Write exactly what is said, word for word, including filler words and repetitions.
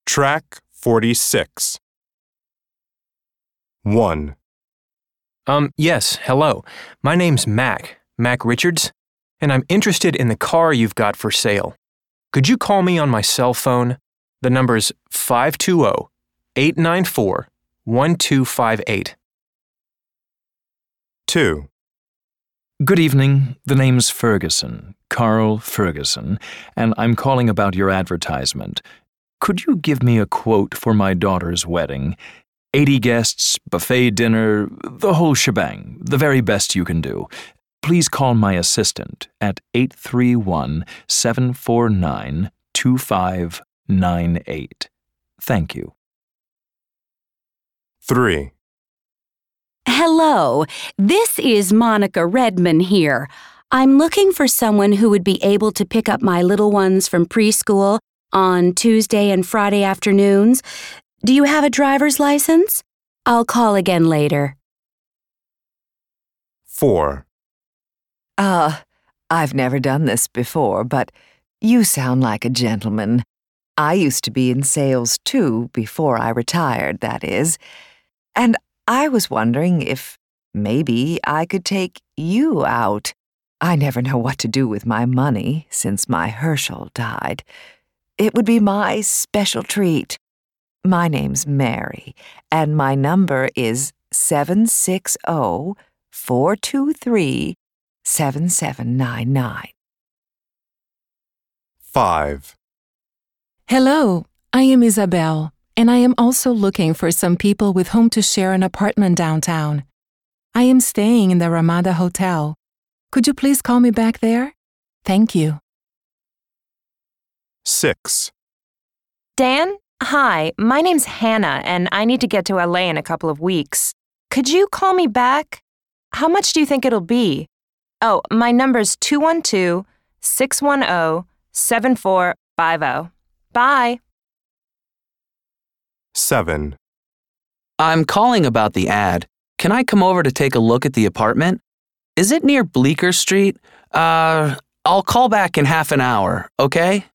Track forty-six. one. Um, yes, hello. My name's Mac, Mac Richards, and I'm interested in the car you've got for sale. Could you call me on my cell phone? The number's five two zero, eight nine four, one two five eight. two. Good evening. The name's Ferguson, Carl Ferguson, and I'm calling about your advertisement. Could you give me a quote for my daughter's wedding? eighty guests, buffet dinner, the whole shebang, the very best you can do. Please call my assistant at eight three one, seven four nine, two five nine eight. Thank you. three. Hello, this is Monica Redman here. I'm looking for someone who would be able to pick up my little ones from preschool on Tuesday and Friday afternoons. Do you have a driver's license? I'll call again later. four. Uh, I've never done this before, but you sound like a gentleman. I used to be in sales too, before I retired, that is. And I was wondering if maybe I could take you out. I never know what to do with my money since my Herschel died. It would be my special treat. My name's Mary, and my number is seven six zero, four two three, seven seven nine nine. five. Hello, I am Isabel, and I am also looking for some people with whom to share an apartment downtown. I am staying in the Ramada Hotel. Could you please call me back there? Thank you. six. Dan? Hi, my name's Hannah, and I need to get to L A in a couple of weeks. Could you call me back? How much do you think it'll be? Oh, my number's two one two, six one zero, seven four five zero. Bye. seven. I'm calling about the ad. Can I come over to take a look at the apartment? Is it near Bleecker Street? Uh, I'll call back in half an hour, okay?